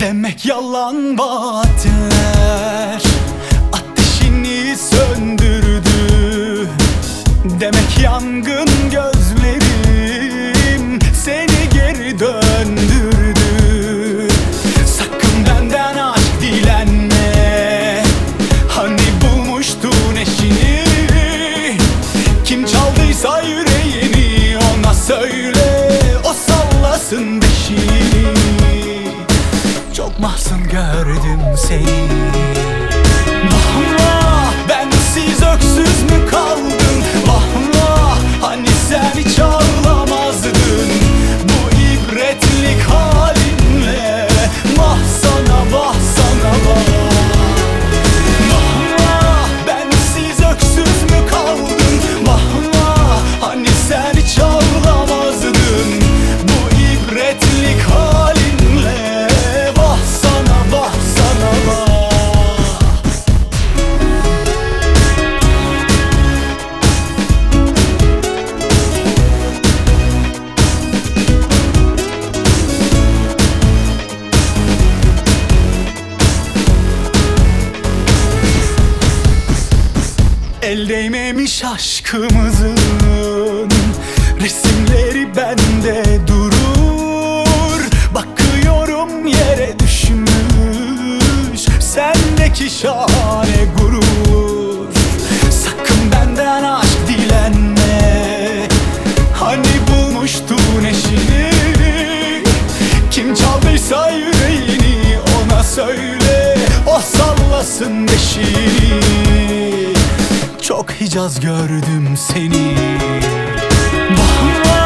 Demek yalan vaatler ateşini söndürdü. Demek yangın gözlerim seni geri döndürdü. Sakın benden aşk dilenme, hani bulmuştun eşini. Kim çaldıysa yüreğini ona söyle, o sallasın beşiğini. Çok mahzun gördüm seni. Vah vah, bensiz öksüz mü kaldın? Vah vah, hani sen hiç ağlamazdın bu ibretlik halinle. Vah sana, vah sana, vah. Vah vah, bensiz öksüz mü kaldın? Vah vah, hani sen hiç ağlamazdın bu ibretlik halinle. Vah sana, vah sana, vah. El değmemiş aşkımızın resimleri bende durur. Bakıyorum yere düşmüş sendeki şahane gurur. Sakın benden aşk dilenme, hani bulmuştun eşini. Kim çaldıysa yüreğini ona söyle, o sallasın beşiğini. Çok Hicaz gördüm seni. Vah vah,